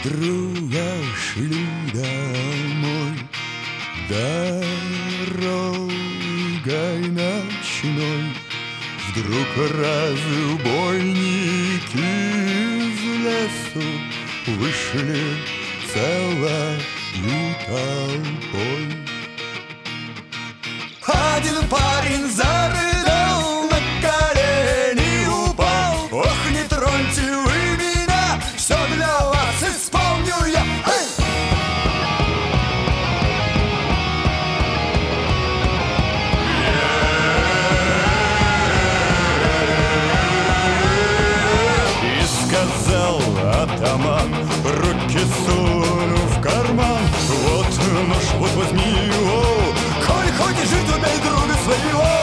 друга шли домой дорогой ночной. Вдруг разбойники из лесу вышли целой толпой. Один парень зарыдал, на колени упал. Ох, не троньте вы меня, все для вас исполню я. Эй! И сказал атаман, руки сунув в карман: вот нож, вот возьми его, коль хочешь жить, убей друга своего.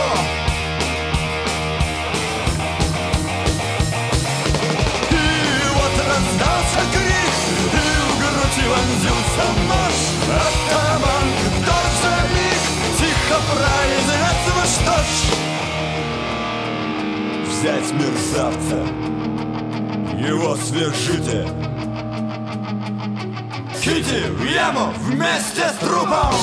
И вот раздался крик, и в грудь вонзился нож. Атаман в тот же миг тихо произнес: ну что ж, взять мерзавца, его свяжите, киньте в яму вместе с трупом.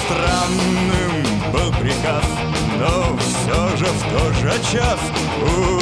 Странным был приказ, но все же в тот же час